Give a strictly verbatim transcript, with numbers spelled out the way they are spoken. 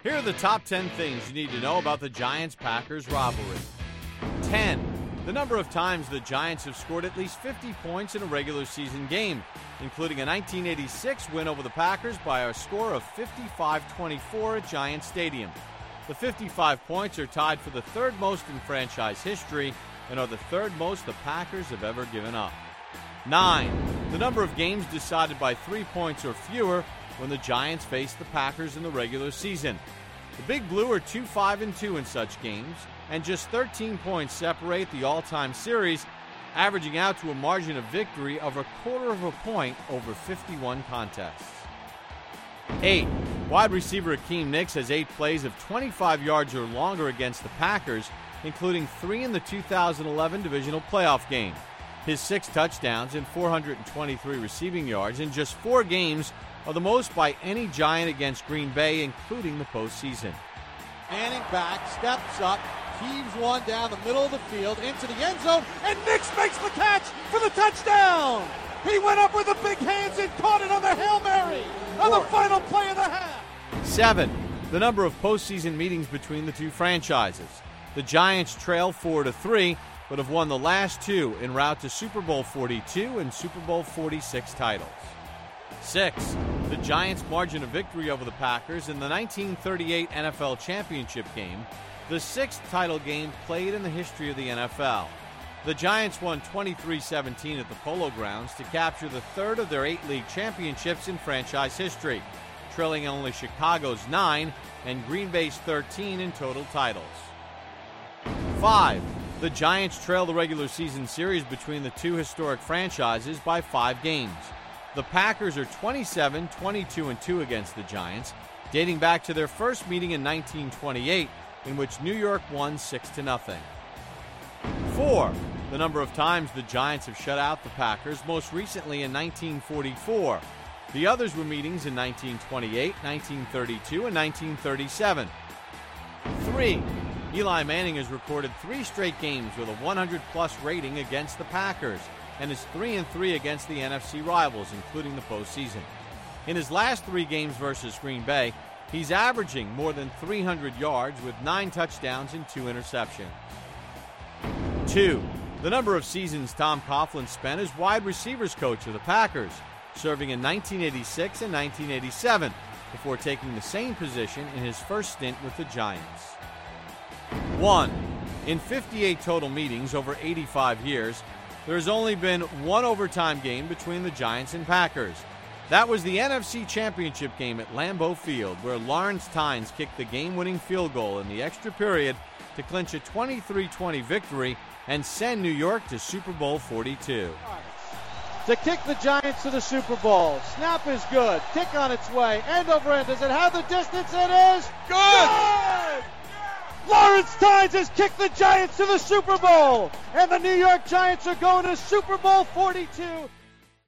Here are the top ten things you need to know about the Giants-Packers rivalry. ten. The number of times the Giants have scored at least fifty points in a regular season game, including a nineteen eighty-six win over the Packers by a score of fifty-five twenty-four at Giants Stadium. The fifty-five points are tied for the third most in franchise history and are the third most the Packers have ever given up. nine. The number of games decided by three points or fewer when the Giants faced the Packers in the regular season. The Big Blue are two five and two in such games, and just thirteen points separate the all-time series, averaging out to a margin of victory of a quarter of a point over fifty-one contests. eight. Wide receiver Akeem Nicks has eight plays of twenty-five yards or longer against the Packers, including three in the two thousand eleven divisional playoff game. His six touchdowns and four hundred twenty-three receiving yards in just four games are the most by any Giant against Green Bay, including the postseason. Manning back, steps up, heaves one down the middle of the field into the end zone, and Nicks makes the catch for the touchdown! He went up with the big hands and caught it on the Hail Mary on the final play of the half! seven. The number of postseason meetings between the two franchises. The Giants trail four to three, but have won the last two en route to Super Bowl forty-two and Super Bowl forty-six titles. six. The Giants' margin of victory over the Packers in the nineteen thirty-eight N F L Championship game, the sixth title game played in the history of the N F L. The Giants won twenty-three seventeen at the Polo Grounds to capture the third of their eight league championships in franchise history, trailing only Chicago's nine and Green Bay's thirteen in total titles. five. The Giants trail the regular season series between the two historic franchises by five games. The Packers are twenty-seven twenty-two and two against the Giants, dating back to their first meeting in nineteen twenty-eight, in which New York won six to nothing. four. The number of times the Giants have shut out the Packers, most recently in nineteen forty-four. The others were meetings in nineteen twenty-eight, nineteen thirty-two, and nineteen thirty-seven. three. Eli Manning has recorded three straight games with a one hundred plus rating against the Packers, and is three and three against the N F C rivals, including the postseason. In his last three games versus Green Bay, he's averaging more than three hundred yards with nine touchdowns and two interceptions. two. The number of seasons Tom Coughlin spent as wide receivers coach of the Packers, serving in nineteen eighty-six and nineteen eighty-seven, before taking the same position in his first stint with the Giants. one. In fifty-eight total meetings over eighty-five years, there has only been one overtime game between the Giants and Packers. That was the N F C Championship game at Lambeau Field, where Lawrence Tynes kicked the game-winning field goal in the extra period to clinch a twenty-three twenty victory and send New York to Super Bowl forty-two. To kick the Giants to the Super Bowl. Snap is good. Kick on its way. End over end. Does it have the distance? It is good! good! Lawrence Tynes has kicked the Giants to the Super Bowl, and the New York Giants are going to Super Bowl forty-two.